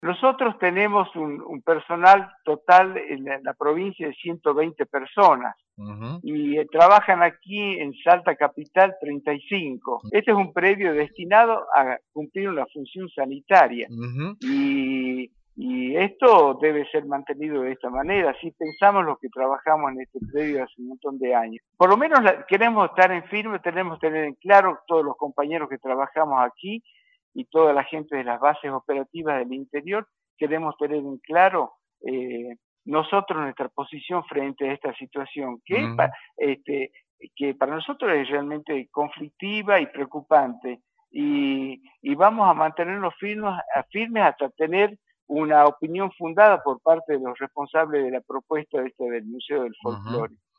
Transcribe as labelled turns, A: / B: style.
A: Nosotros tenemos un personal total en la provincia de 120 personas
B: Ujú,
A: y trabajan aquí en Salta Capital 35. Este es un predio destinado a cumplir una función sanitaria
B: ujú.
A: y esto debe ser mantenido de esta manera. Así pensamos los que trabajamos en este predio hace un montón de años. Por lo menos queremos estar en firme, tenemos que tener en claro todos los compañeros que trabajamos aquí y toda la gente de las bases operativas del interior, queremos tener en claro nosotros nuestra posición frente a esta situación,
B: Ujú.
A: que para nosotros es realmente conflictiva y preocupante, y vamos a mantenernos firmes hasta tener una opinión fundada por parte de los responsables de la propuesta del Museo del
B: Ujú.
A: Folclore.